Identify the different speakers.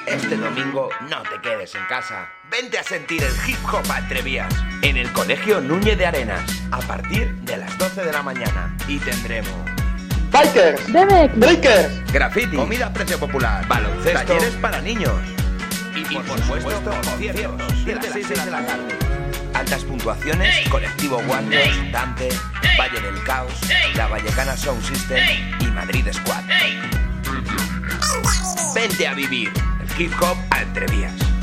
Speaker 1: Este domingo no te quedes en casa. Vente a sentir el hip hop a Entrevías en el Colegio Núñez de Arenas a partir de las 12 de la mañana. Y tendremos
Speaker 2: bikers,
Speaker 3: BMX,
Speaker 2: breakers,
Speaker 1: graffiti, comida a precio popular, baloncesto, talleres para niños y por supuesto conciertos de las 6 de la tarde. Altas puntuaciones, Colectivo Wonders, Dante, Valle del Caos, La Vallecana Sound System y Madrid Squad. Vente a vivir el hip hop a Entrevías.